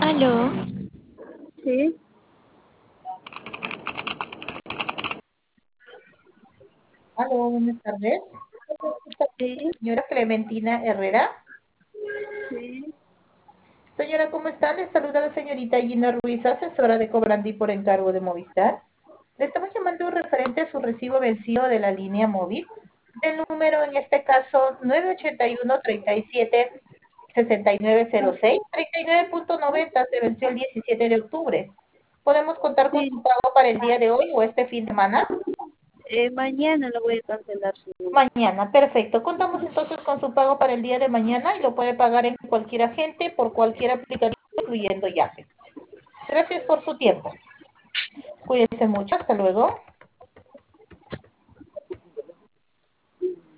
Aló, Sí, Aló, buenas tardes. sí, Señora Clementina Herrera. sí, Señora, ¿cómo está? Le saluda la señorita Gina Ruiz, asesora de Cobrandi por encargo de Movistar. Le estamos llamando referente a su recibo vencido de la línea móvil, del número, en este caso, 981-37-6906. 39.90 se venció el 17 de octubre. ¿Podemos contar con su sí. pago para el día de hoy o este fin de semana? Mañana lo voy a cancelar, seguro. Mañana, perfecto. Contamos entonces con su pago para el día de mañana y lo puede pagar en cualquier agente por cualquier aplicativo, incluyendo Yape. Gracias por su tiempo. Cuídense mucho. Hasta luego.